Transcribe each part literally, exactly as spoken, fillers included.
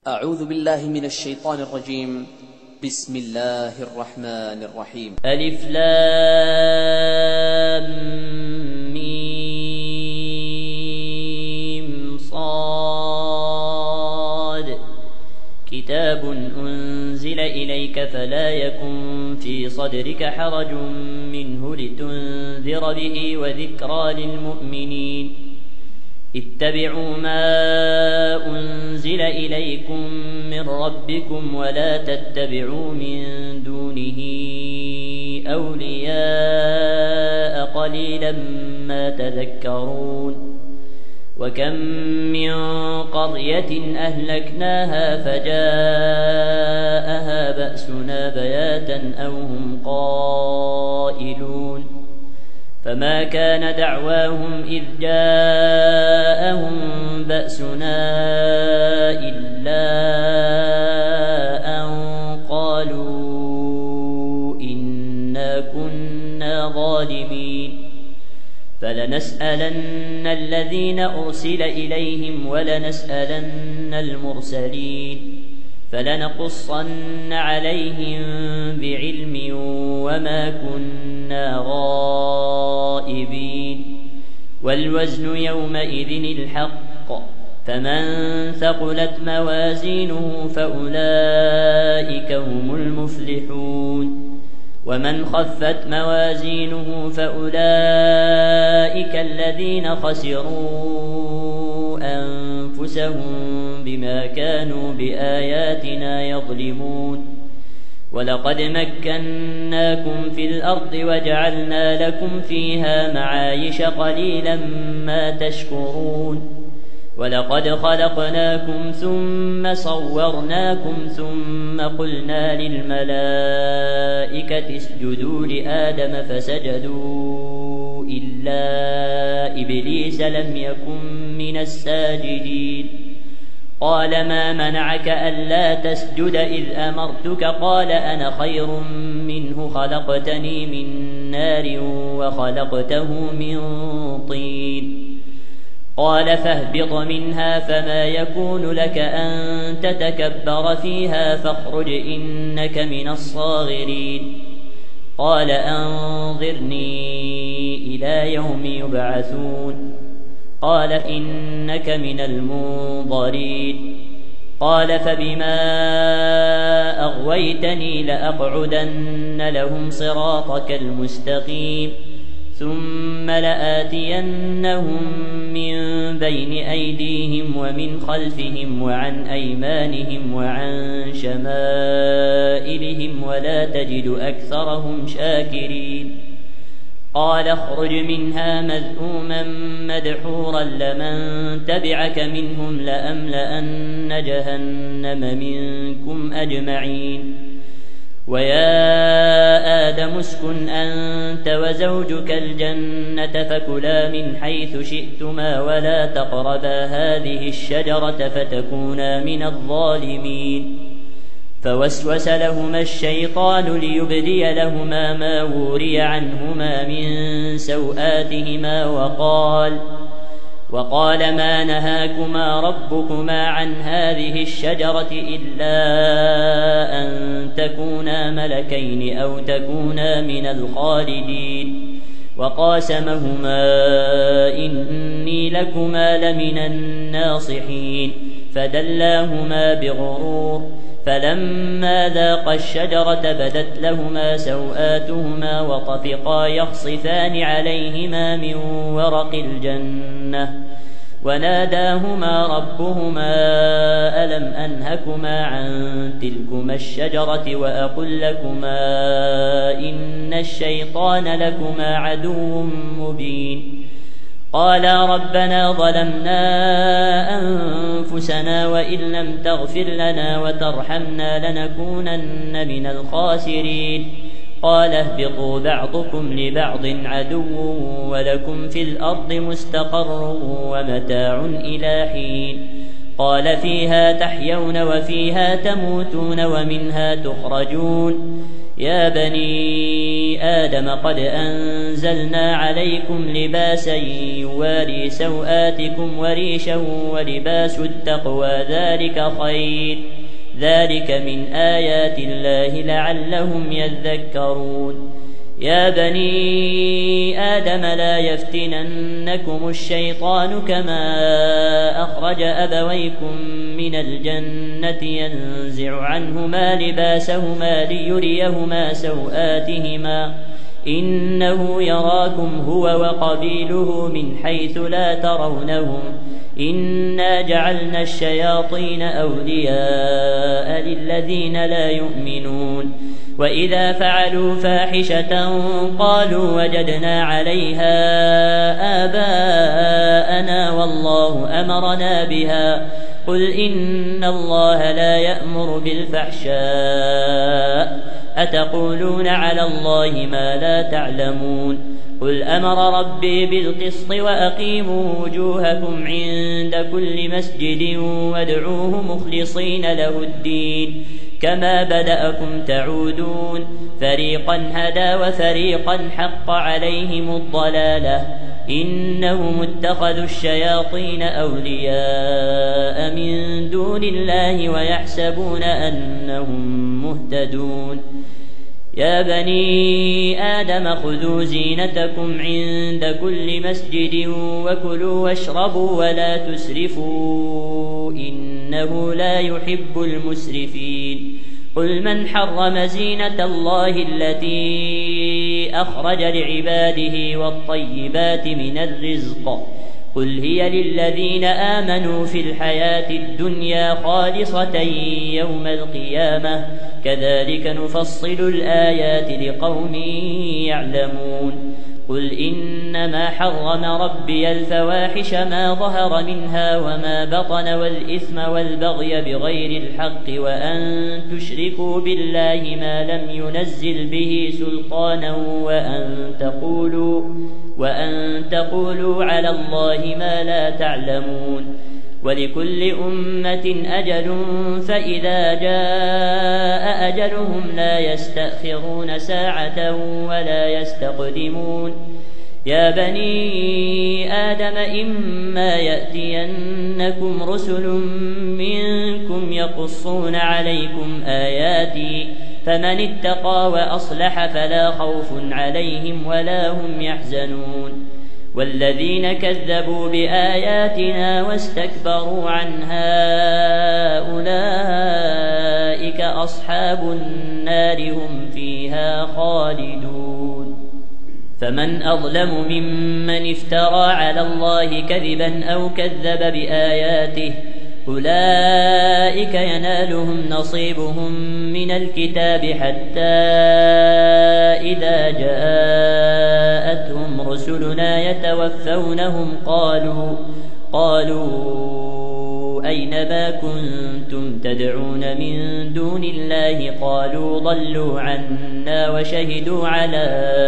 أعوذ بالله من الشيطان الرجيم. بسم الله الرحمن الرحيم. ألف لام ميم صاد كتاب أنزل إليك فلا يكن في صدرك حرج منه لتنذر به وذكرى للمؤمنين. اتبعوا ما أنزل إليكم من ربكم ولا تتبعوا من دونه أولياء قليلا ما تذكرون. وكم من قرية أهلكناها فجاءها بأسنا بياتا أو هم قائلون. فما كان دعواهم إذ جاءهم بأسنا إلا أن قالوا إنا كنا ظالمين. فلنسألن الذين أرسل إليهم ولنسألن المرسلين. فلنقصن عليهم بعلم وما كنا غائبين. والوزن يومئذ الحق. فمن ثقلت موازينه فأولئك هم المفلحون. ومن خفت موازينه فأولئك الذين خسروا أنفسهم بما كانوا بآياتنا يظلمون. ولقد مكناكم في الأرض وجعلنا لكم فيها معايش قليلا ما تشكرون. ولقد خلقناكم ثم صورناكم ثم قلنا للملائكة اسجدوا لآدم فسجدوا إلا إبليس لم يكن من الساجدين. قال ما منعك ألا تسجد إذ أمرتك؟ قال أنا خير منه خلقتني من نار وخلقته من طين. قال فاهبط منها فما يكون لك أن تتكبر فيها فاخرج إنك من الصاغرين. قال أنظرني إلى يوم يبعثون. قال إنك من المنظرين. قال فبما أغويتني لأقعدن لهم صراطك المستقيم ثم لآتينهم من بين أيديهم ومن خلفهم وعن أيمانهم وعن شمائلهم ولا تجد أكثرهم شاكرين. قال اخرج منها مذءوما مدحورا لمن تبعك منهم لأملأن جهنم منكم أجمعين. ويا آدم اسكن أنت وزوجك الجنة فكلا من حيث شئتما ولا تقربا هذه الشجرة فتكونا من الظالمين. فوسوس لهما الشيطان ليبدي لهما ما وري عنهما من سوآتهما وقال وقال ما نهاكما ربكما عن هذه الشجرة إلا أن تكونا ملكين أو تكونا من الخالدين. وقاسمهما إني لكما لمن الناصحين فدلاهما بغرور. فلما ذاقا الشجرة بدت لهما سوآتهما وطفقا يخصفان عليهما من ورق الجنة. وناداهما ربهما ألم أنهكما عن تلكما الشجرة وأقل لكما إن الشيطان لكما عدو مبين. قالا ربنا ظلمنا أنفسنا وإن لم تغفر لنا وترحمنا لنكونن من الخاسرين. قال اهبطوا بعضكم لبعض عدو ولكم في الأرض مستقر ومتاع إلى حين. قال فيها تحيون وفيها تموتون ومنها تخرجون. يا بني آدم قد أنزلنا عليكم لباسا يواري سوآتكم وريشا ولباس التقوى ذلك خير ذلك من آيات الله لعلهم يذكرون يا بني آدم لا يفتننكم الشيطان كما أخرج أبويكم من الجنة ينزع عنهما لباسهما ليريهما سوآتهما إنه يراكم هو وقبيله من حيث لا ترونهم إنا جعلنا الشياطين أولياء للذين لا يؤمنون وإذا فعلوا فاحشة قالوا وجدنا عليها آباءنا والله أمرنا بها قل إن الله لا يأمر بالفحشاء أتقولون على الله ما لا تعلمون قل أمر ربي بالقسط وأقيموا وجوهكم عند كل مسجد وادعوه مخلصين له الدين كما بدأكم تعودون فريقا هدى وفريقا حق عليهم الضلالة إنهم اتخذوا الشياطين أولياء من دون الله ويحسبون أنهم مهتدون يا بني آدم خذوا زينتكم عند كل مسجد وكلوا واشربوا ولا تسرفوا إنه لا يحب المسرفين قل من حرم زينة الله التي أخرج لعباده والطيبات من الرزق قل هي للذين آمنوا في الحياة الدنيا خالصة يوم القيامة كذلك نفصل الآيات لقوم يعلمون قل إنما حرم ربي الفواحش ما ظهر منها وما بطن والإثم والبغي بغير الحق وأن تشركوا بالله ما لم ينزل به سلطانا وأن تقولوا, وأن تقولوا على الله ما لا تعلمون ولكل أمة أجل فإذا جاء أجلهم لا يستأخرون ساعة ولا يستقدمون يا بني آدم إما يأتينكم رسل منكم يقصون عليكم آياتي فمن اتقى وأصلح فلا خوف عليهم ولا هم يحزنون والذين كذبوا بآياتنا واستكبروا عنها أولئك أصحاب النار هم فيها خالدون فمن أظلم ممن افترى على الله كذبا أو كذب بآياته أولئك ينالهم نصيبهم من الكتاب حتى إذا جاءتهم رسلنا يتوفونهم قالوا قالوا أين ما كنتم تدعون من دون الله قالوا ضلوا عنا وشهدوا على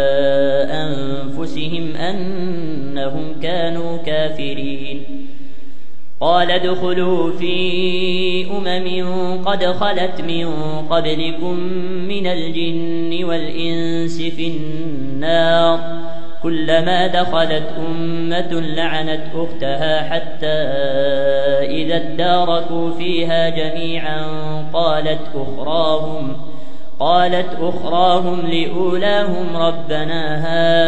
أنفسهم أنهم كانوا كافرين قال ادخلوا في أمم قد خلت من قبلكم من الجن والإنس في النار كلما دخلت أمة لعنت أختها حتى إذا اداركوا فيها جميعا قالت أخراهم قالت أخراهم لأولاهم ربنا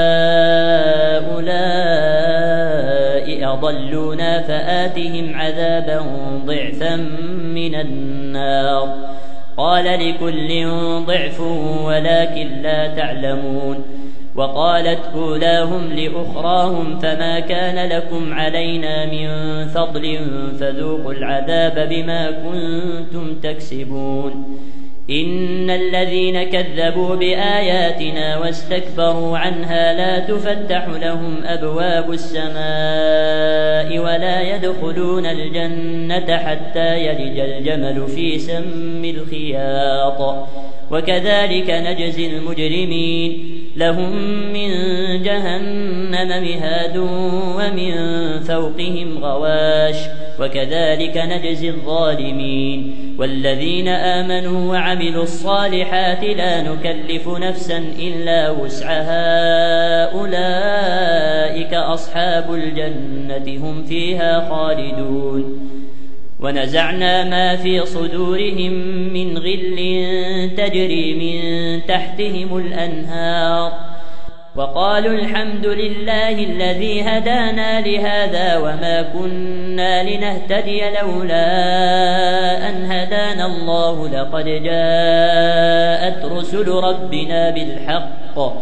هؤلاء أضلونا فآتهم عذابا ضعفا من النار قال لكل ضعف ولكن لا تعلمون وقالت أولاهم لأخراهم فما كان لكم علينا من فضل فذوقوا العذاب بما كنتم تكسبون إن الذين كذبوا بآياتنا واستكبروا عنها لا تفتح لهم أبواب السماء ولا يدخلون الجنة حتى يلج الجمل في سم الخياط وكذلك نجزي المجرمين لهم من جهنم مهاد ومن فوقهم غواش وكذلك نجزي الظالمين. والذين آمنوا وعملوا الصالحات لا نكلف نفسا إلا وسعها أولئك أصحاب الجنة هم فيها خالدون. ونزعنا ما في صدورهم من غل تجري من تحتهم الأنهار وقالوا الحمد لله الذي هدانا لهذا وما كنا لنهتدي لولا أن هدانا الله لقد جاءت رسل ربنا بالحق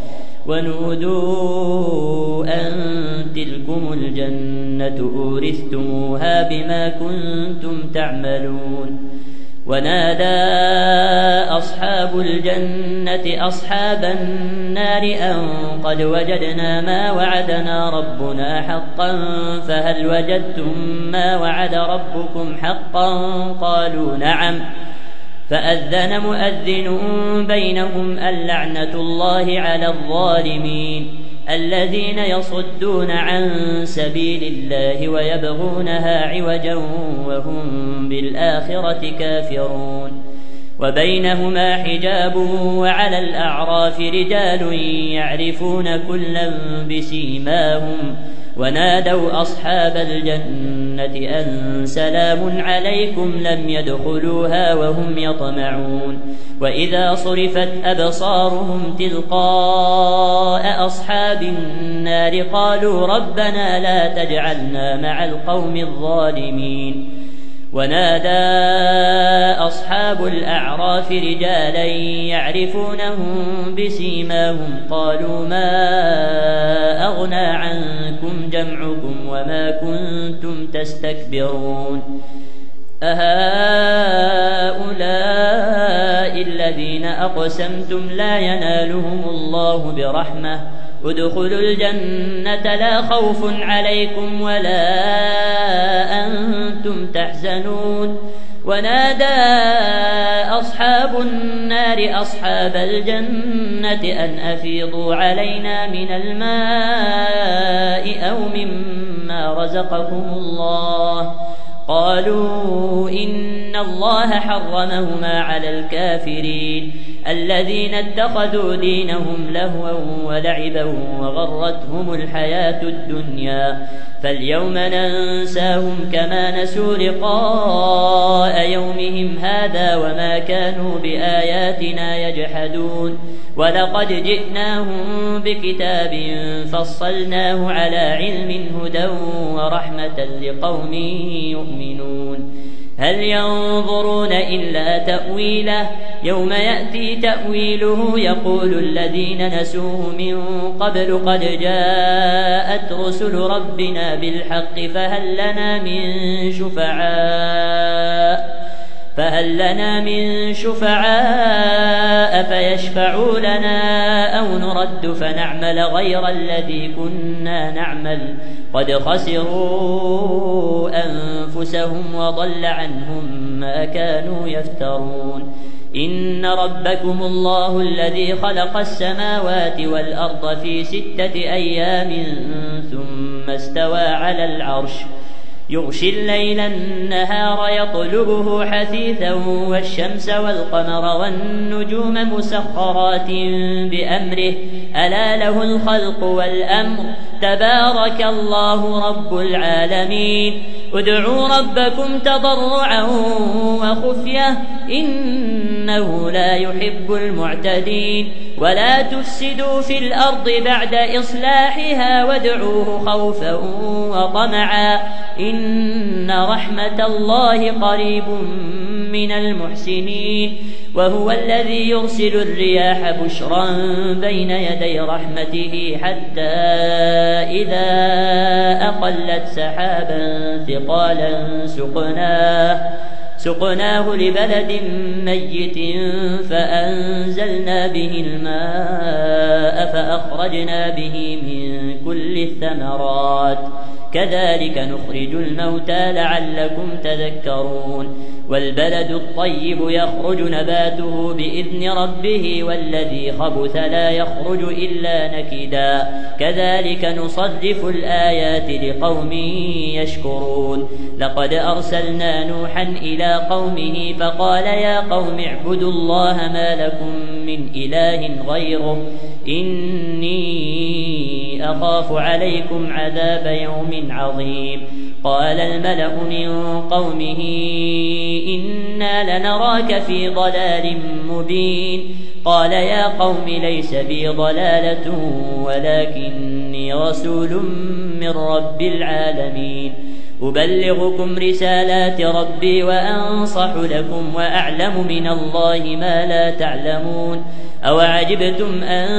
ونودوا أن تلكم الجنة أورثتموها بما كنتم تعملون. ونادى أصحاب الجنة أصحاب النار أن قد وجدنا ما وعدنا ربنا حقا فهل وجدتم ما وعد ربكم حقا؟ قالوا نعم. فأذن مؤذن بينهم اللعنة الله على الظالمين الذين يصدون عن سبيل الله ويبغونها عوجا وهم بالآخرة كافرون. وبينهما حجاب وعلى الأعراف رجال يعرفون كلا بسيماهم ونادوا أصحاب الجنة أن سلام عليكم لم يدخلوها وهم يطمعون. وإذا صرفت أبصارهم تلقاء أصحاب النار قالوا ربنا لا تجعلنا مع القوم الظالمين. ونادى أصحاب الأعراف رجالا يعرفونهم بسيماهم قالوا ما أغنى عنكم جمعكم وما كنتم تستكبرون أهؤلاء الذين أقسمتم لا ينالهم الله برحمة ادخلوا الجنة لا خوف عليكم ولا أنتم تحزنون. ونادى أصحاب النار أصحاب الجنة أن أفيضوا علينا من الماء أو مما رزقكم الله قالوا إن الله حرمهما على الكافرين الذين اتخذوا دينهم لهوا ولعبا وغرتهم الحياة الدنيا فاليوم ننساهم كما نسوا لقاء يومهم هذا وما كانوا بآياتنا يجحدون. ولقد جئناهم بكتاب فصلناه على علم هدى ورحمة لقوم يؤمنون. هل ينظرون إلا تأويله يوم يأتي تأويله يقول الذين نسوه من قبل قد جاءت رسل ربنا بالحق فهل لنا من شفعاء فهل لنا من شفعاء فيشفعوا لنا أو نرد فنعمل غير الذي كنا نعمل قد خسروا أنفسهم وضل عنهم ما كانوا يفترون. إن ربكم الله الذي خلق السماوات والأرض في ستة أيام ثم استوى على العرش يغشي الليل النهار يطلبه حثيثا والشمس والقمر والنجوم مسخرات بأمره ألا له الخلق والأمر تبارك الله رب العالمين. ادعوا ربكم تضرعا وخفية إنه لا يحب المعتدين. ولا تفسدوا في الأرض بعد إصلاحها وادعوه خوفا وطمعا إن رحمة الله قريب من المحسنين. وهو الذي يرسل الرياح بشرا بين يدي رحمته حتى إذا أقلت سحابا ثقالا سقناه سقناه لبلد ميت فأنزلنا به الماء فأخرجنا به من كل الثمرات كذلك نخرج الموتى لعلكم تذكرون. والبلد الطيب يخرج نباته بإذن ربه والذي خبث لا يخرج إلا نكدا كذلك نصرف الآيات لقوم يشكرون لقد أرسلنا نوحا إلى قومه فقال يا قوم اعبدوا الله ما لكم من إله غيره إني أخاف عليكم عذاب يوم عظيم قال الملأ من قومه إنا لنراك في ضلال مبين قال يا قوم ليس بي ضلالة ولكني رسول من رب العالمين أبلغكم رسالات ربي وأنصح لكم وأعلم من الله ما لا تعلمون أوعجبتم أن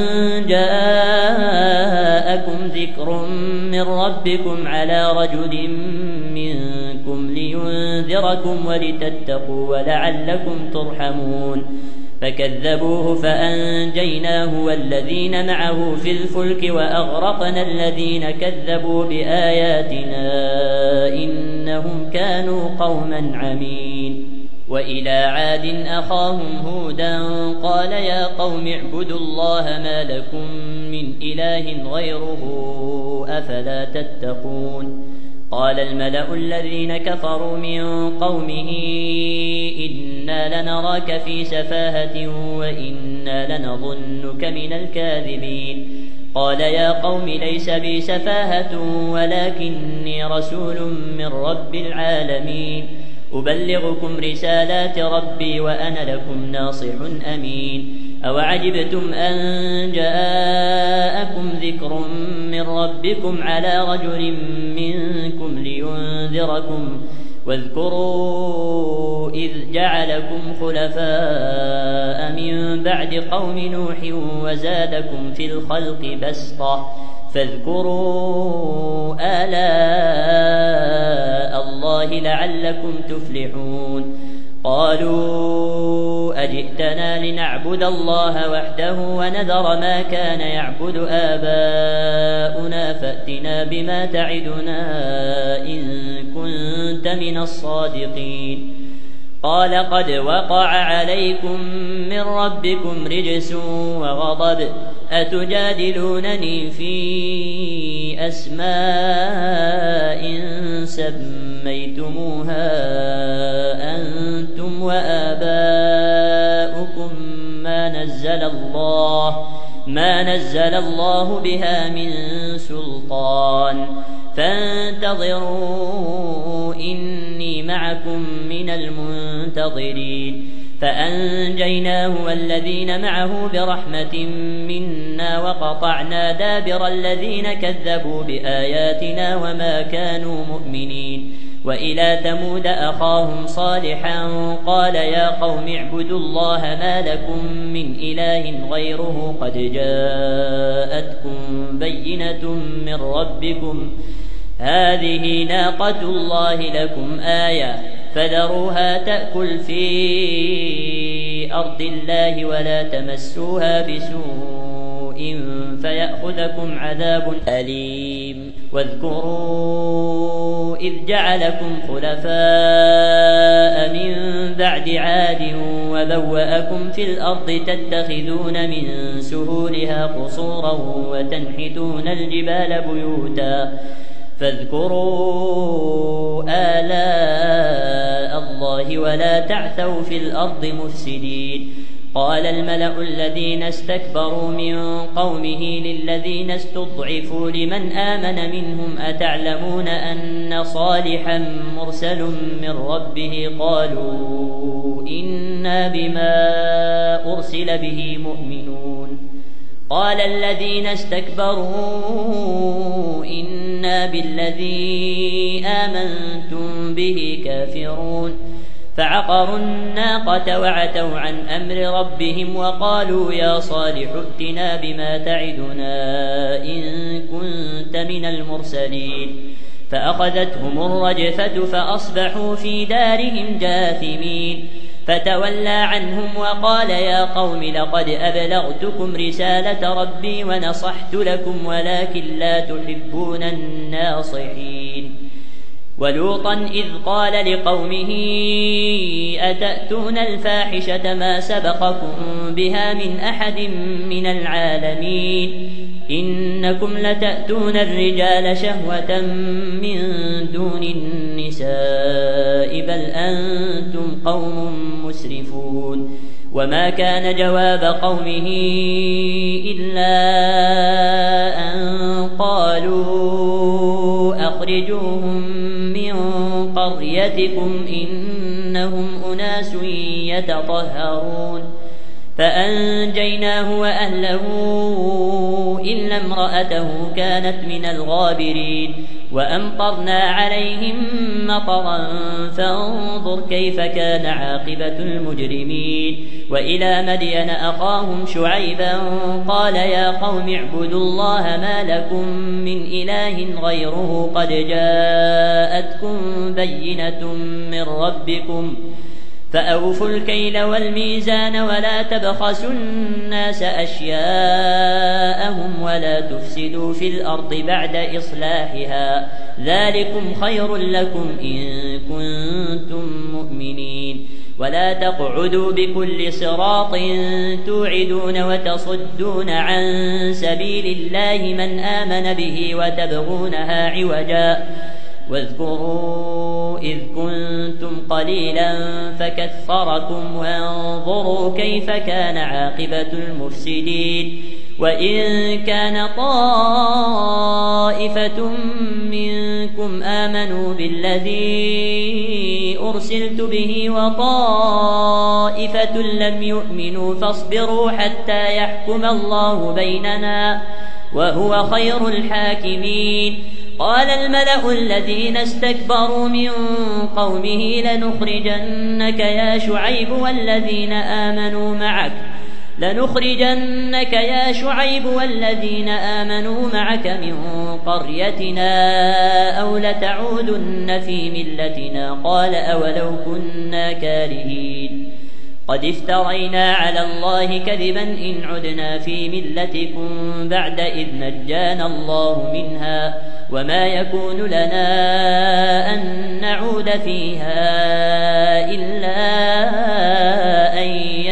جاءكم ذكر من ربكم على رجل منكم لينذركم ولتتقوا ولعلكم ترحمون فكذبوه فأنجيناه والذين معه في الفلك وأغرقنا الذين كذبوا بآياتنا إنهم كانوا قوما عمين وإلى عاد أخاهم هودا قال يا قوم اعبدوا الله ما لكم من إله غيره أفلا تتقون قال الملأ الذين كفروا من قومه إنا لنراك في سفاهة وإنا لنظنك من الكاذبين قال يا قوم ليس بي سفاهة ولكني رسول من رب العالمين أبلغكم رسالات ربي وأنا لكم ناصح أمين أوعجبتم أن جاءكم ذكر من ربكم على رجل منكم لينذركم واذكروا إذ جعلكم خلفاء من بعد قوم نوح وزادكم في الخلق بسطة فاذكروا آلاء الله لعلكم تفلحون قالوا أجئتنا لنعبد الله وحده ونذر ما كان يعبد آباؤنا فأتنا بما تعدنا إن كنت من الصادقين قال قد وقع عليكم من ربكم رجس وغضب أتجادلونني في أسماء سميتموها أنتم وآباؤكم ما نزل الله ما نزل الله بها من سلطان فانتظروا إني معكم من المنتظرين فأنجيناه والذين معه برحمة منا وقطعنا دابر الذين كذبوا بآياتنا وما كانوا مؤمنين وإلى ثمود أخاهم صالحا قال يا قوم اعبدوا الله ما لكم من إله غيره قد جاءتكم بينة من ربكم هذه ناقة الله لكم آية فذروها تأكل في أرض الله ولا تمسوها بسوء فيأخذكم عذاب أليم واذكروا إذ جعلكم خلفاء من بعد عاد وبوأكم في الأرض تتخذون من سهولها قصورا وتنحتون الجبال بيوتا فاذكروا آلاء الله ولا تعثوا في الأرض مفسدين قال الملأ الذين استكبروا من قومه للذين استضعفوا لمن آمن منهم أتعلمون أن صالحا مرسل من ربه قالوا إنا بما أرسل به مؤمنون قال الذين استكبروا إنا بالذي آمنتم به كافرون فعقروا الناقة وعتوا عن أمر ربهم وقالوا يا صالح ائتنا بما تعدنا إن كنت من المرسلين فأخذتهم الرجفة فأصبحوا في دارهم جاثمين فتولى عنهم وقال يا قوم لقد أبلغتكم رسالة ربي ونصحت لكم ولكن لا تحبون الناصحين ولوطا إذ قال لقومه أتأتون الفاحشة ما سبقكم بها من أحد من العالمين إنكم لتأتون الرجال شهوة من دون النساء بل أنتم قوم مسرفون وما كان جواب قومه إلا أن قالوا أخرجوهم من قريتكم إنهم أناس يتطهرون فأنجيناه وأهله إلا امرأته كانت من الغابرين وأمطرنا عليهم مطرا فانظر كيف كان عاقبة المجرمين وإلى مدين أخاهم شعيبا قال يا قوم اعبدوا الله ما لكم من إله غيره قد جاءتكم بينة من ربكم فأوفوا الكيل والميزان ولا تبخسوا الناس أشياءهم ولا تفسدوا في الأرض بعد إصلاحها ذلكم خير لكم إن كنتم مؤمنين ولا تقعدوا بكل صراط توعدون وتصدون عن سبيل الله من آمن به وتبغونها عوجا واذكروا إذ كنتم قليلا فكثركم وانظروا كيف كان عاقبة المفسدين وإن كان طائفة منكم آمنوا بالذي أرسلت به وطائفة لم يؤمنوا فاصبروا حتى يحكم الله بيننا وهو خير الحاكمين قال الملأ الذين استكبروا من قومه لنخرجنك يا شعيب والذين آمنوا معك لنخرجنك يا شعيب والذين آمنوا معك من قريتنا أو لتعودن في ملتنا قال أولو كنا كارهين قد افترينا على الله كذبا إن عدنا في ملتكم بعد إذ نجانا الله منها وما يكون لنا أن نعود فيها إلا أن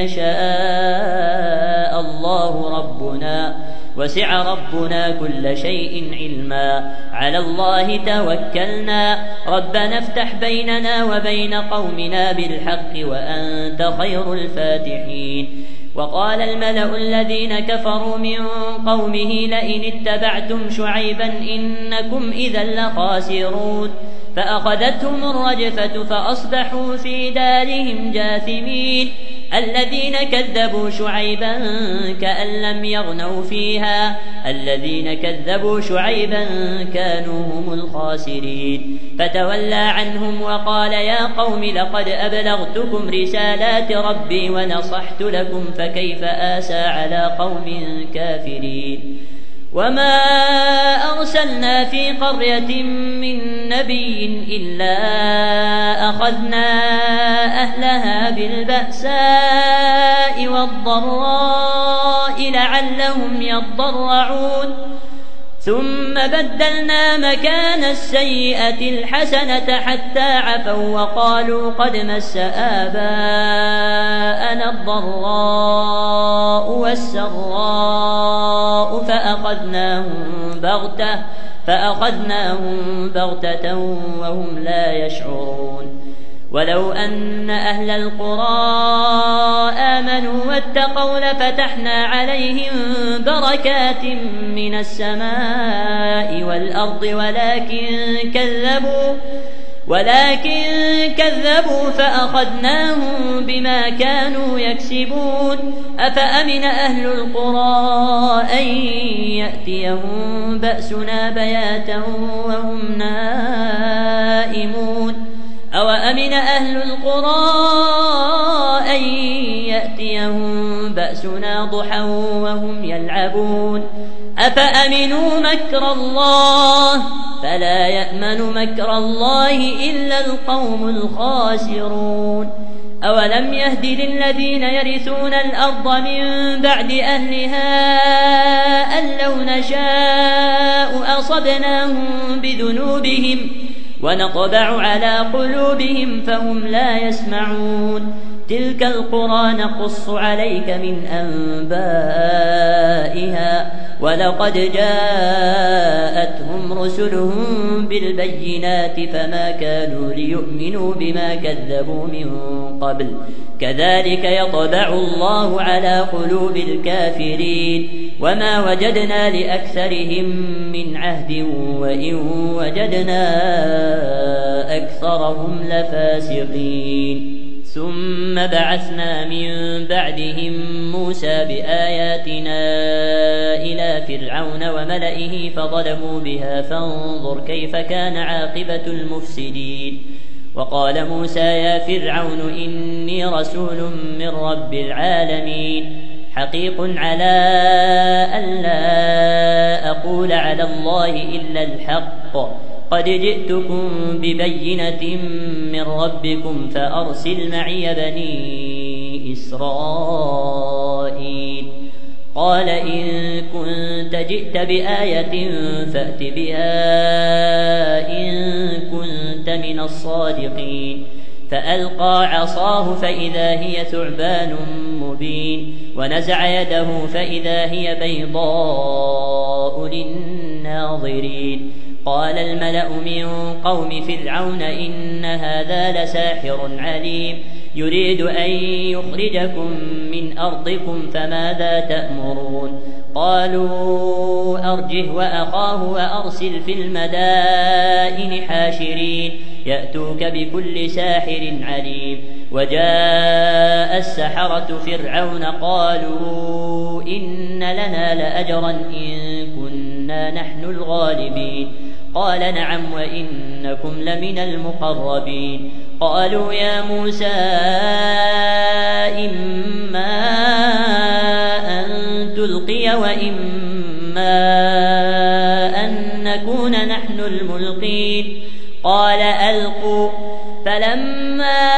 يشاء الله ربنا وسع ربنا كل شيء علما على الله توكلنا ربنا افتح بيننا وبين قومنا بالحق وأنت خير الفاتحين وقال الملأ الذين كفروا من قومه لئن اتبعتم شعيبا إنكم إذا لخاسرون فأخذتهم الرجفة فأصبحوا في دارهم جاثمين الذين كذبوا شعيبا كأن لم يغنوا فيها الذين كذبوا شعيبا كانوا هم الخاسرين فتولى عنهم وقال يا قوم لقد أبلغتكم رسالات ربي ونصحت لكم فكيف آسى على قوم كافرين وما أرسلنا في قرية من نبي إلا أخذنا أهلها بالبأساء والضراء لعلهم يضرعون ثم بدلنا مكان السيئة الحسنة حتى عفوا وقالوا قد مس آباءنا الضراء والسراء فأخذناهم بغتة فأخذناهم بغتة وهم لا يشعرون ولو أن أهل القرى آمنوا واتقوا لفتحنا عليهم بركات من السماء والأرض ولكن كذبوا ولكن كذبوا فأخذناهم بما كانوا يكسبون أفأمن أهل القرى أن يأتيهم بأسنا بياتا وهم نائمون أوأمن أهل القرى أن يأتيهم بأسنا ضحى وهم يلعبون أفأمنوا مكر الله فلا يأمن مكر الله إلا القوم الخاسرون أولم يهد للذين يرثون الأرض من بعد أهلها أن لو نشاء أصبناهم بذنوبهم ونطبع على قلوبهم فهم لا يسمعون تلك القرى نقص عليك من أنبائها ولقد جاءتهم رسلهم بالبينات فما كانوا ليؤمنوا بما كذبوا من قبل كذلك يطبع الله على قلوب الكافرين وما وجدنا لأكثرهم من عهد وإن وجدنا أكثرهم لفاسقين ثم بعثنا من بعدهم موسى بآياتنا إلى فرعون وملئه فظلموا بها فانظر كيف كان عاقبة المفسدين وقال موسى يا فرعون إني رسول من رب العالمين حقيق على أن لا أقول على الله إلا الحق قد جئتكم ببينة من ربكم فأرسل معي بني إسرائيل قال إن كنت جئت بآية فأت بها إن كنت من الصادقين فألقى عصاه فإذا هي ثعبان مبين ونزع يده فإذا هي بيضاء للناظرين قال الملأ من قوم فرعون إن هذا لساحر عليم يريد أن يخرجكم من أرضكم فماذا تأمرون قالوا أرجه وأخاه وأرسل في المدائن حاشرين يأتوك بكل ساحر عليم وجاء السحرة فرعون قالوا إن لنا لأجرا إن كنا نحن الغالبين قال نعم وإنكم لمن المقربين قالوا يا موسى إما أن تلقي وإما أن نكون نحن الملقين قال ألقوا فلما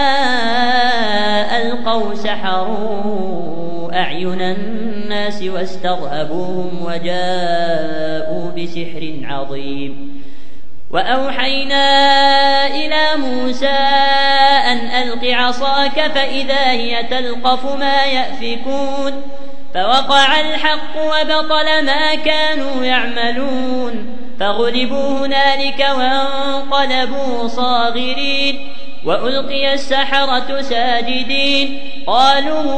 ألقوا سحروا أعين الناس واسترهبوهم وجاءوا بسحر عظيم وأوحينا إلى موسى أن ألق عصاك فإذا هي تلقف ما يأفكون فوقع الحق وبطل ما كانوا يعملون فغلبوا هنالك وانقلبوا صاغرين وألقي السحرة ساجدين قالوا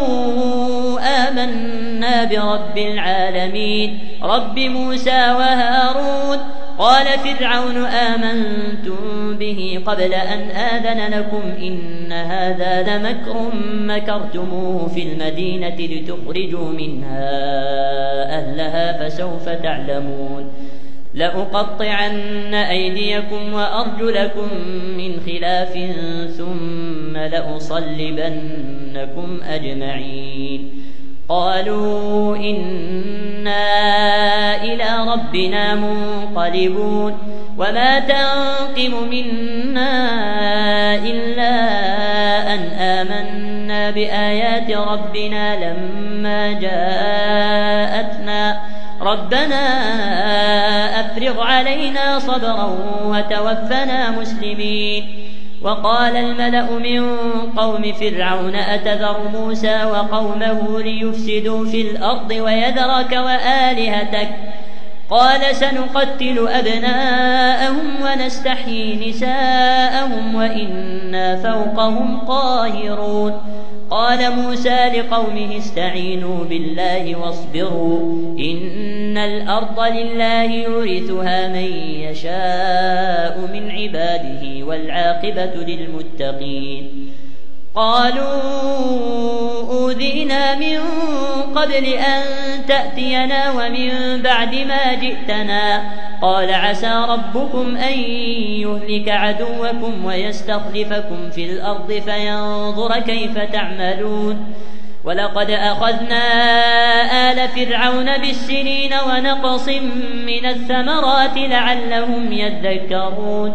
آمنا برب العالمين رب موسى وهارون قال فرعون آمنتم به قبل أن آذن لكم إن هذا لمكر مكرتموه في المدينة لتخرجوا منها أهلها فسوف تعلمون لأقطعن أيديكم وأرجلكم من خلاف ثم لأصلبنكم أجمعين قالوا إنا إلى ربنا منقلبون وما تنقم منا إلا أن آمنا بآيات ربنا لما جاءتنا ربنا أفرغ علينا صبرا وتوفنا مسلمين وقال الملأ من قوم فرعون أتذر موسى وقومه ليفسدوا في الأرض ويذرك وآلهتك قال سنقتل أبناءهم ونستحيي نساءهم وإنا فوقهم قاهرون قال موسى لقومه استعينوا بالله واصبروا إن الأرض لله يورثها من يشاء من عباده والعاقبة للمتقين قالوا أوذينا من قبل أن تأتينا ومن بعد ما جئتنا قال عسى ربكم أن يهلك عدوكم ويستخلفكم في الأرض فينظر كيف تعملون ولقد أخذنا آل فرعون بالسنين ونقص من الثمرات لعلهم يذكرون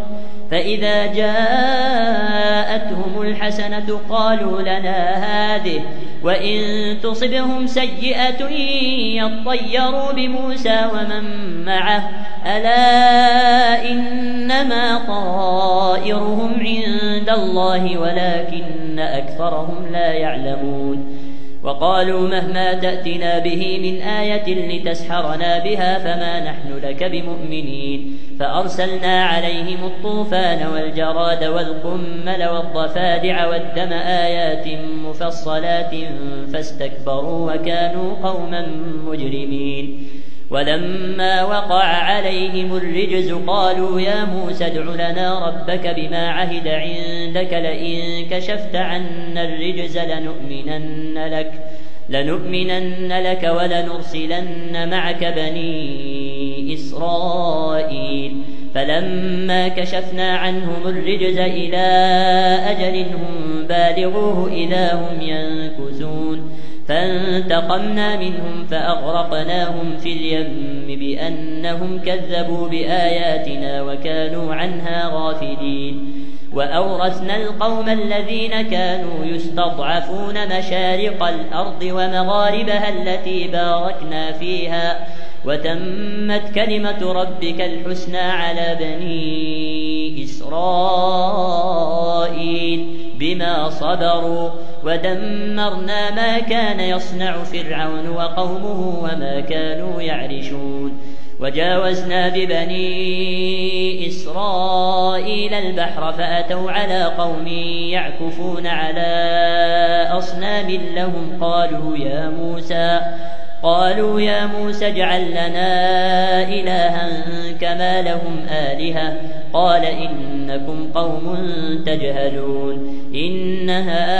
فإذا جاءتهم الحسنة قالوا لنا هذه وإن تصبهم سيئة يطيروا بموسى ومن معه ألا إنما طائرهم عند الله ولكن أكثرهم لا يعلمون وقالوا مهما تأتنا به من آية لتسحرنا بها فما نحن لك بمؤمنين فأرسلنا عليهم الطوفان والجراد والقمل والضفادع والدم آيات مفصلات فاستكبروا وكانوا قوما مجرمين ولما وقع عليهم الرجز قالوا يا موسى ادع لنا ربك بما عهد عندك لئن كشفت عنا الرجز لنؤمنن لك لنؤمنن لك ولنرسلن معك بني إسرائيل فلما كشفنا عنهم الرجز إلى أجل هم بالغوه إذا هم ينكثون فانتقمنا منهم فأغرقناهم في اليم بأنهم كذبوا بآياتنا وكانوا عنها غافلين وأورثنا القوم الذين كانوا يستضعفون مشارق الأرض ومغاربها التي باركنا فيها وتمت كلمة ربك الحسنى على بني إسرائيل بما صبروا ودمرنا ما كان يصنع فرعون وقومه وما كانوا يعرشون وجاوزنا ببني إسرائيل البحر فأتوا على قوم يعكفون على أصنام لهم قالوا يا موسى قالوا يا موسى اجعل لنا إلها كما لهم آلهة قال إنكم قوم تجهلون إن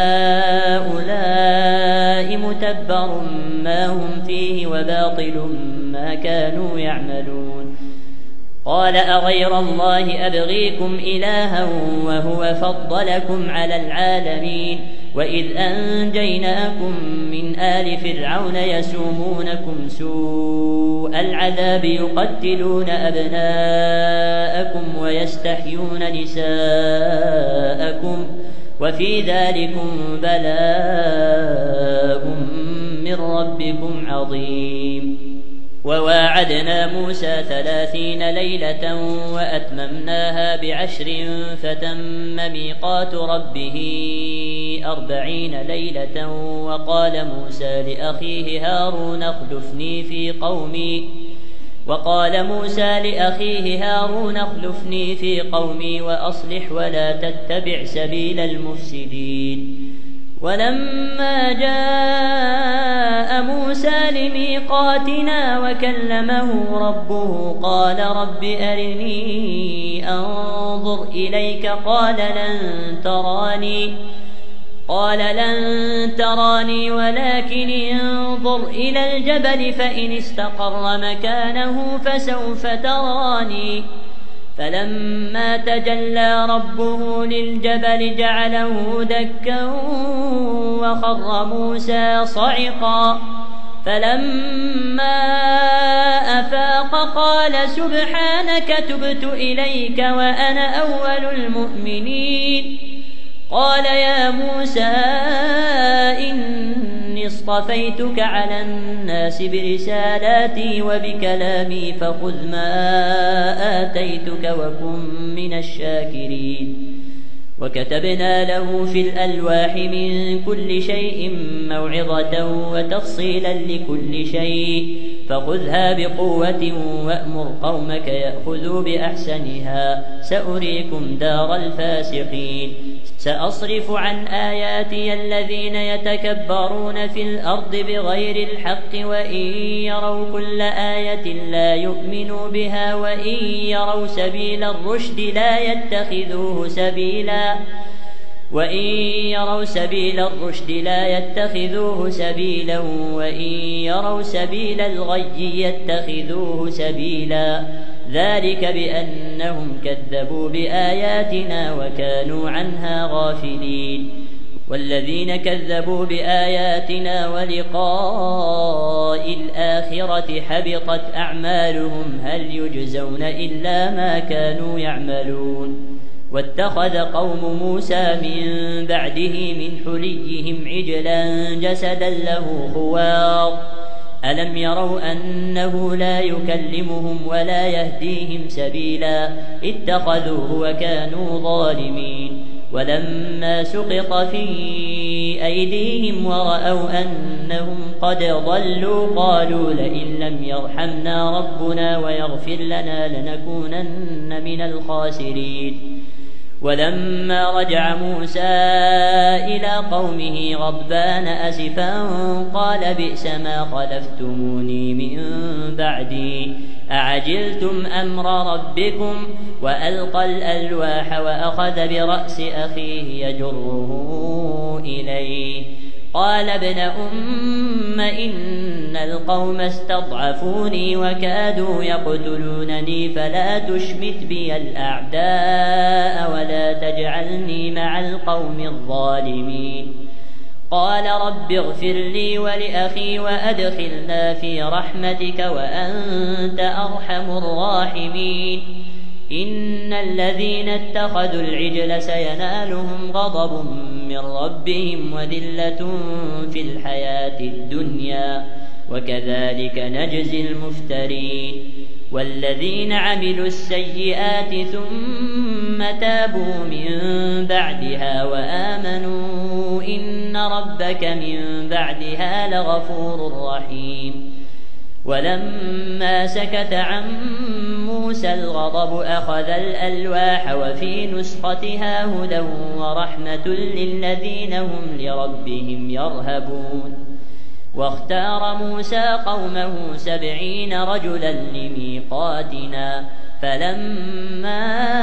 هؤلاء متبر ما هم فيه وباطل ما كانوا يعملون قال أغير الله أبغيكم إلها وهو فضلكم على العالمين وإذ أنجيناكم من آل فرعون يسومونكم سوء العذاب يقتلون أبناءكم ويستحيون نساءكم وفي ذلكم بلاء من ربكم عظيم وواعدنا موسى ثلاثين ليلة وأتممناها بعشر فتم ميقات ربه أربعين ليلة وقال موسى لأخيه هارون اخلفني في قومي وقال موسى لأخيه هارون اخلفني في قومي وأصلح ولا تتبع سبيل المفسدين ولما جاء موسى لميقاتنا وكلمه ربه قال رب أرني أنظر إليك قال لن تراني قال لن تراني ولكن انظر إلى الجبل فإن استقر مكانه فسوف تراني فلما تجلى ربه للجبل جعله دكا وخر موسى صعقا فلما أفاق قال سبحانك تبت إليك وأنا أول المؤمنين قال يا موسى إني اصطفيتك على الناس برسالاتي وبكلامي فخذ ما آتيتك وكن من الشاكرين وكتبنا له في الألواح من كل شيء موعظة وتفصيلا لكل شيء فخذها بقوة وأمر قومك يأخذوا بأحسنها سأريكم دار الفاسقين سأصرف عن آياتي الذين يتكبرون في الأرض بغير الحق وإن يروا كل آية لا يؤمنوا بها وإن يروا سبيل الرشد لا يتخذوه سبيلا وإن يروا سبيل الرشد لا يتخذوه سبيلا وإن يروا سبيل الغي يتخذوه سبيلا ذلك بأنهم كذبوا بآياتنا وكانوا عنها غافلين والذين كذبوا بآياتنا ولقاء الآخرة حبطت أعمالهم هل يجزون إلا ما كانوا يعملون واتخذ قوم موسى من بعده من حليهم عجلا جسدا له خوار ألم يروا أنه لا يكلمهم ولا يهديهم سبيلا اتخذوه وكانوا ظالمين ولما سقط في أيديهم ورأوا أنهم قد ضلوا قالوا لئن لم يرحمنا ربنا ويغفر لنا لنكونن من الخاسرين ولما رجع موسى إلى قومه غضبان أسفا قال بئس ما خلفتموني من بعدي أعجلتم أمر ربكم وألقى الألواح وأخذ برأس أخيه يجره إليه قال ابن أم إن القوم استضعفوني وكادوا يقتلونني فلا تشمت بي الأعداء ولا تجعلني مع القوم الظالمين قال رب اغفر لي ولأخي وأدخلنا في رحمتك وأنت أرحم الراحمين إن الذين اتخذوا العجل سينالهم غضب من ربهم وذلة في الحياة الدنيا وكذلك نجزي المفترين والذين عملوا السيئات ثم تابوا من بعدها وآمنوا إن ربك من بعدها لغفور رحيم ولما سكت عن موسى الغضب أخذ الألواح وفي نسختها هدى ورحمة للذين هم لربهم يرهبون واختار موسى قومه سبعين رجلا لميقاتنا فلما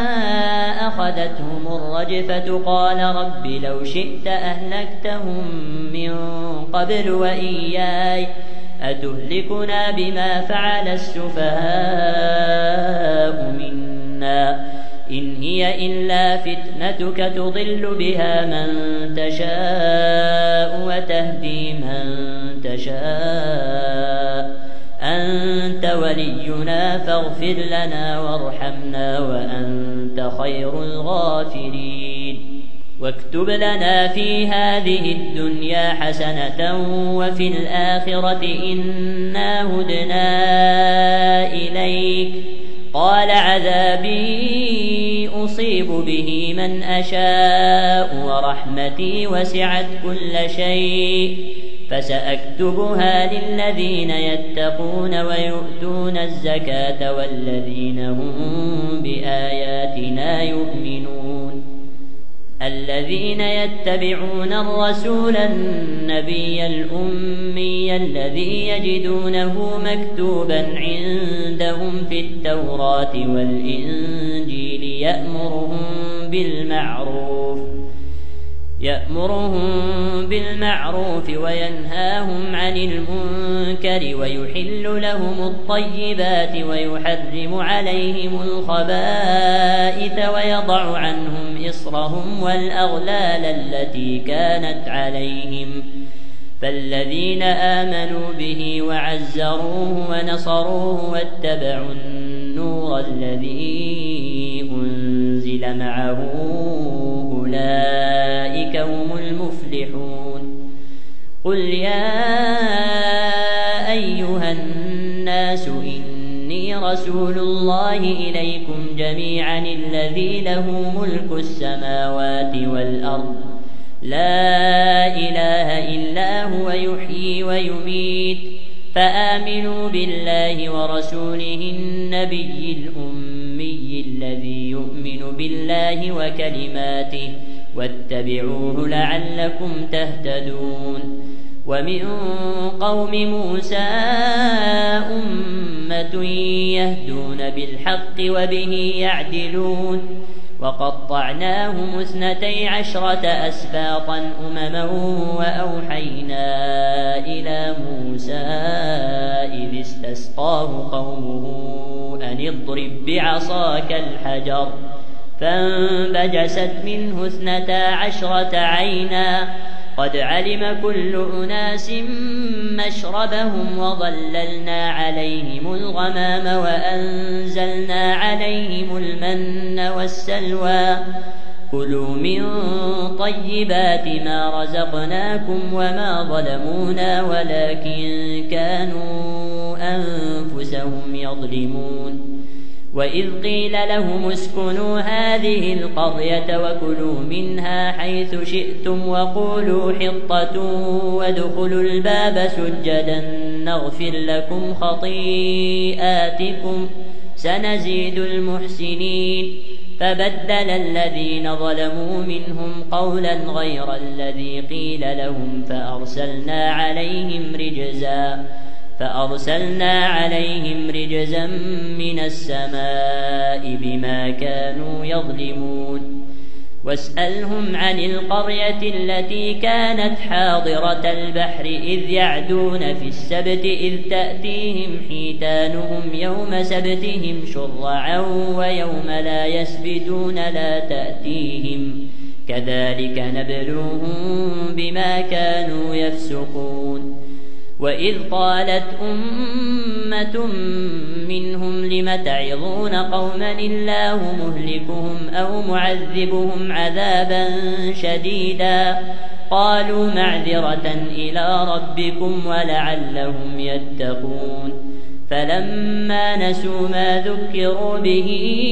أخذتهم الرجفة قال رب لو شئت أهلكتهم من قبل وإياي أتهلكنا بما فعل السفهاء منا إن هي إلا فتنتك تضل بها من تشاء وتهدي من تشاء أنت ولينا فاغفر لنا وارحمنا وأنت خير الغافرين واكتب لنا في هذه الدنيا حسنة وفي الآخرة إنا هدنا إليك قال عذابي أصيب به من أشاء ورحمتي وسعت كل شيء فسأكتبها للذين يتقون ويؤتون الزكاة والذين هم بآياتنا يؤمنون الذين يتبعون الرسول النبي الأمي الذي يجدونه مكتوبا عندهم في التوراة والإنجيل يأمرهم بالمعروف يأمرهم بالمعروف وينهاهم عن المنكر ويحل لهم الطيبات ويحرم عليهم الخبائث ويضع عنهم إصرهم والأغلال التي كانت عليهم فالذين آمنوا به وعزروه ونصروه واتبعوا النور الذي أنزل معه أولئك هم المفلحون قل يا أيها الناس إني رسول الله إليكم جميعا الذي له ملك السماوات والأرض لا إله إلا هو يحيي ويميت فآمنوا بالله ورسوله النبي الأمي الذي يؤمن بالله وكلماته واتبعوه لعلكم تهتدون ومن قوم موسى أمة يهدون بالحق وبه يعدلون وقطعناهم اثنتي عشرة أسباطا أمما وأوحينا إلى موسى إذ استسقاه قومه أن اضرب بعصاك الحجر فانبجست منه اثنتا عشرة عينا قد علم كل أناس مشربهم وظللنا عليهم الغمام وأنزلنا عليهم المن والسلوى كلوا من طيبات ما رزقناكم وما ظلمونا ولكن كانوا أنفسهم يظلمون وإذ قيل لهم اسكنوا هذه القرية وكلوا منها حيث شئتم وقولوا حطة وادخلوا الباب سجدا نغفر لكم خطيئاتكم سنزيد المحسنين فبدل الذين ظلموا منهم قولا غير الذي قيل لهم فأرسلنا عليهم رجزا فأرسلنا عليهم رجزا من السماء بما كانوا يظلمون واسألهم عن القرية التي كانت حاضرة البحر إذ يعدون في السبت إذ تأتيهم حيتانهم يوم سبتهم شرعا ويوم لا يسبتون لا تأتيهم كذلك نبلوهم بما كانوا يفسقون وإذ قالت أمة منهم لم تعظون قوما الله مهلكهم أو معذبهم عذابا شديدا قالوا معذرة إلى ربكم ولعلهم يتقون فلما نسوا ما ذكروا به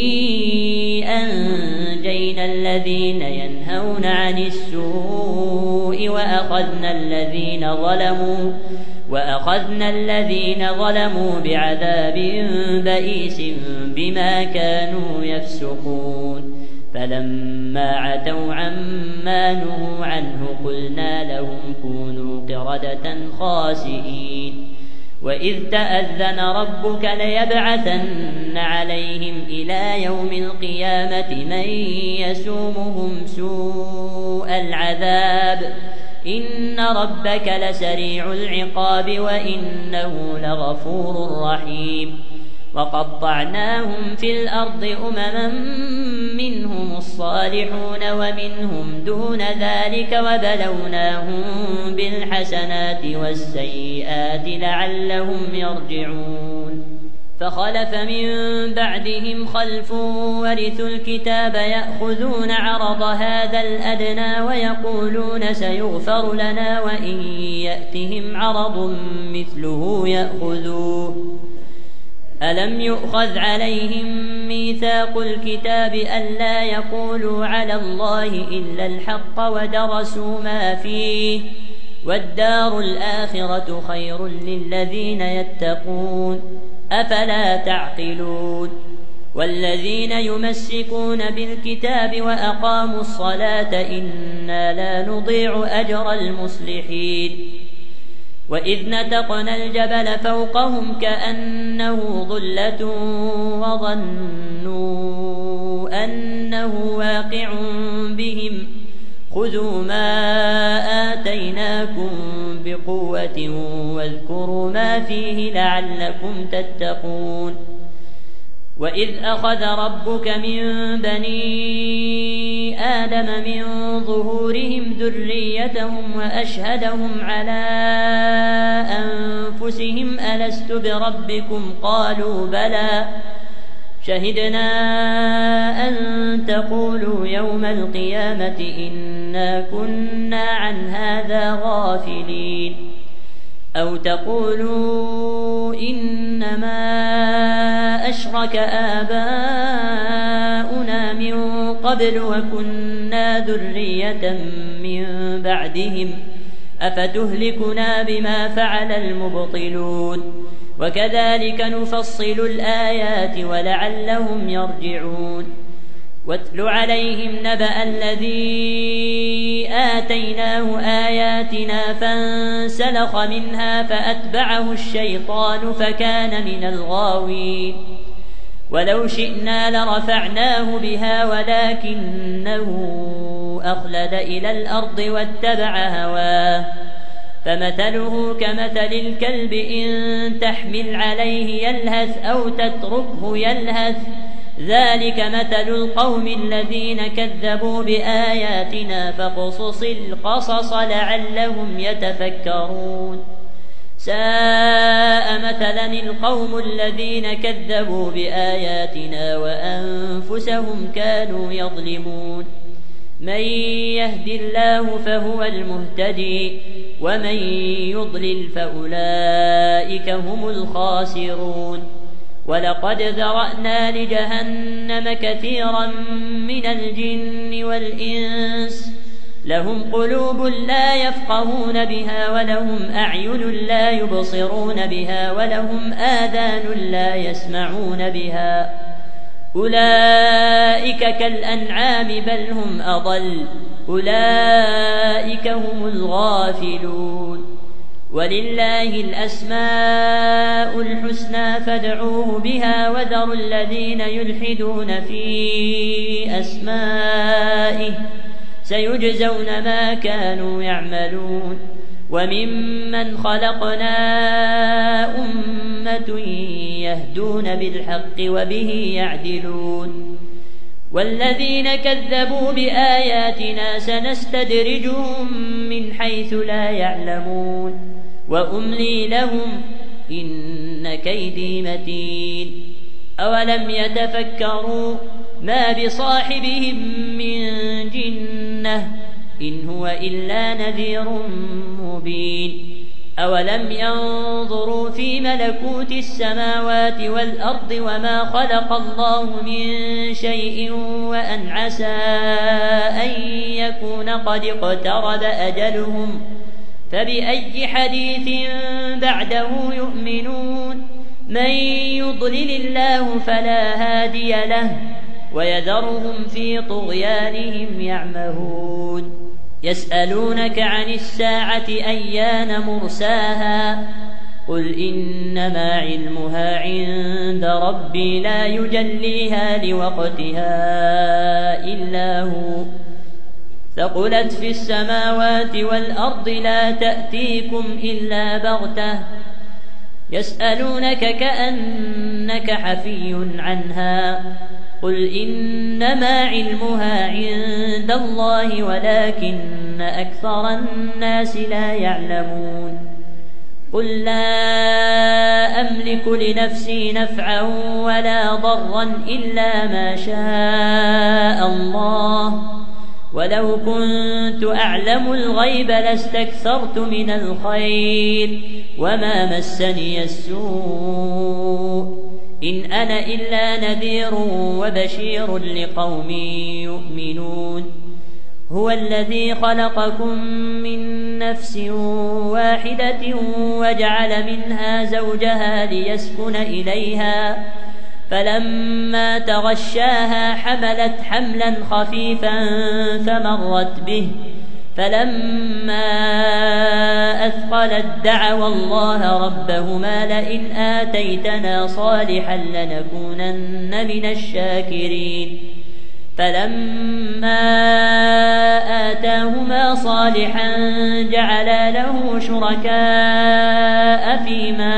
أنجينا الذين ينهون عن السوء وأخذنا الذين ظلموا وأخذنا الذين ظلموا بعذاب بئيس بما كانوا يفسقون فلما عتوا عما نهوا عنه قلنا لهم كونوا قردة خاسئين وإذ تأذن ربك ليبعثن عليهم إلى يوم القيامة من يسومهم سوء العذاب إن ربك لسريع العقاب وإنه لغفور رحيم وقطعناهم في الأرض أمما منهم الصالحون ومنهم دون ذلك وبلوناهم بالحسنات والسيئات لعلهم يرجعون فخلف من بعدهم خلف ورثوا الكتاب يأخذون عرض هذا الأدنى ويقولون سيغفر لنا وإن يأتهم عرض مثله يأخذوه ألم يؤخذ عليهم ميثاق الكتاب ألا يقولوا على الله إلا الحق ودرسوا ما فيه والدار الآخرة خير للذين يتقون أفلا تعقلون والذين يمسكون بالكتاب وأقاموا الصلاة إنا لا نضيع أجر المصلحين وإذ نتقنا الجبل فوقهم كأنه ظلة وظنوا أنه واقع بهم خذوا ما آتيناكم بقوة واذكروا ما فيه لعلكم تتقون وإذ أخذ ربك من بني آدم من ظهورهم ذريتهم وأشهدهم على أنفسهم ألست بربكم قالوا بلى شهدنا أن تقولوا يوم القيامة إنا كنا عن هذا غافلين أو تقولوا إنما أشرك آباؤنا من قبل وكنا ذرية من بعدهم أفتهلكنا بما فعل المبطلون وكذلك نفصل الآيات ولعلهم يرجعون واتل عليهم نبأ الذي آتيناه آياتنا فانسلخ منها فأتبعه الشيطان فكان من الغاوين ولو شئنا لرفعناه بها ولكنه أخلد إلى الأرض واتبع هواه فمثله كمثل الكلب إن تحمل عليه يلهث أو تتركه يلهث ذلك مثل القوم الذين كذبوا بآياتنا فاقصص القصص لعلهم يتفكرون ساء مثلا القوم الذين كذبوا بآياتنا وأنفسهم كانوا يظلمون من يهد الله فهو المهتدي ومن يضلل فأولئك هم الخاسرون ولقد ذرأنا لجهنم كثيرا من الجن والإنس لهم قلوب لا يفقهون بها ولهم أعين لا يبصرون بها ولهم آذان لا يسمعون بها أولئك كالأنعام بل هم أضل أولئك هم الغافلون ولله الأسماء الحسنى فادعوه بها وذروا الذين يلحدون في أسمائه سيجزون ما كانوا يعملون وممن خلقنا أمة يهدون بالحق وبه يعدلون والذين كذبوا بآياتنا سنستدرجهم من حيث لا يعلمون وأملي لهم إن كيدي متين أولم يتفكروا ما بصاحبهم من جنة إن هو إلا نذير مبين أولم ينظروا في ملكوت السماوات والأرض وما خلق الله من شيء وأن عسى أن يكون قد اقترب أجلهم فبأي حديث بعده يؤمنون من يضلل الله فلا هادي له ويذرهم في طغيانهم يعمهون يسألونك عن الساعة أيان مرساها قل إنما علمها عند ربي لا يجليها لوقتها إلا هو ثقلت في السماوات والأرض لا تأتيكم إلا بغتة يسألونك كأنك حفي عنها قل إنما علمها عند الله ولكن أكثر الناس لا يعلمون قل لا أملك لنفسي نفعا ولا ضرا إلا ما شاء الله ولو كنت أعلم الغيب لاستكثرت من الخير وما مسني السوء إن أنا إلا نذير وبشير لقوم يؤمنون هو الذي خلقكم من نفس واحدة وجعل منها زوجها ليسكن إليها فلما تغشاها حملت حملا خفيفا فمرت به فلما أثقلت دعوا الله ربهما لئن آتيتنا صالحا لنكونن من الشاكرين فلما آتاهما صالحا جعلا له شركاء فيما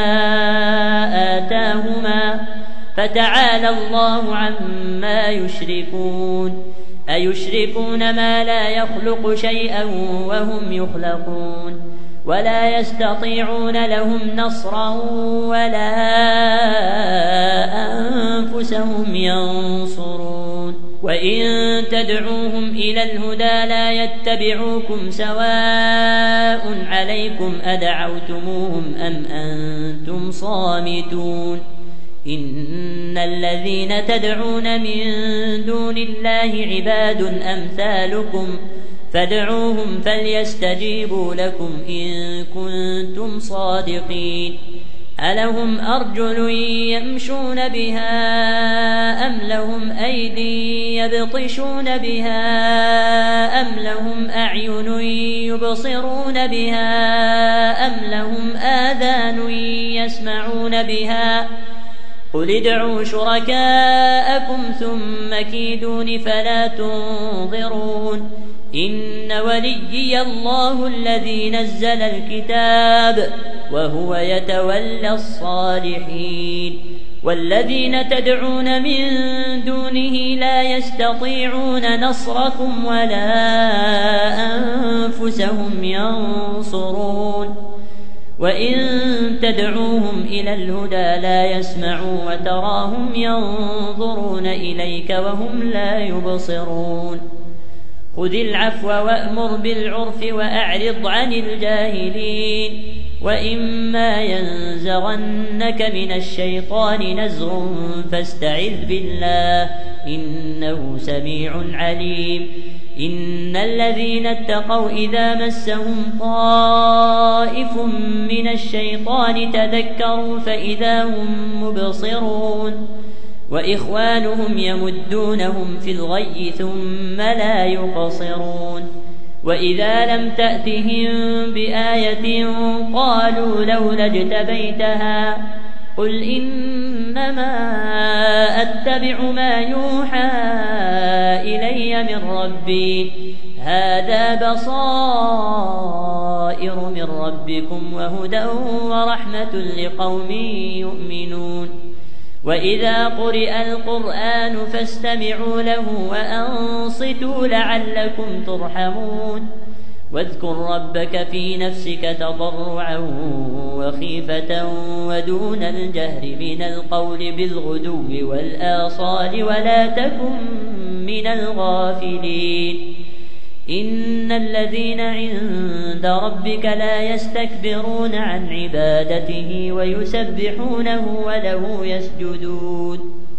آتاهما فتعالى الله عما يشركون أيشركون ما لا يخلق شيئا وهم يخلقون ولا يستطيعون لهم نصرا ولا أنفسهم ينصرون وإن تدعوهم إلى الهدى لا يتبعوكم سواء عليكم أدعوتموهم أم أنتم صامتون إن الذين تدعون من دون الله عباد أمثالكم فادعوهم فليستجيبوا لكم إن كنتم صادقين ألهم أرجل يمشون بها أم لهم أيدي يبطشون بها أم لهم أعين يبصرون بها أم لهم آذان يسمعون بها قل ادعوا شركاءكم ثم كيدون فلا تنظرون إن وليي الله الذي نزل الكتاب وهو يتولى الصالحين والذين تدعون من دونه لا يستطيعون نصركم ولا أنفسهم ينصرون وإن تدعوهم إلى الهدى لا يسمعوا وتراهم ينظرون إليك وهم لا يبصرون خذ العفو وأمر بالعرف وأعرض عن الجاهلين وإما ينزغنك من الشيطان نزغ فاستعذ بالله إنه سميع عليم إن الذين اتقوا إذا مسهم طائف من الشيطان تذكروا فإذا هم مبصرون وإخوانهم يمدونهم في الغي ثم لا يقصرون وإذا لم تأتهم بآية قالوا لولا اجتبيتها قل إنما أتبع ما يوحى إلي من ربي هذا بصائر من ربكم وهدى ورحمة لقوم يؤمنون وإذا قرئ القرآن فاستمعوا له وأنصتوا لعلكم ترحمون واذكر ربك في نفسك تضرعا وخيفة ودون الجهر من القول بالغدو والآصال ولا تكن من الغافلين إن الذين عند ربك لا يستكبرون عن عبادته ويسبحونه وله يسجدون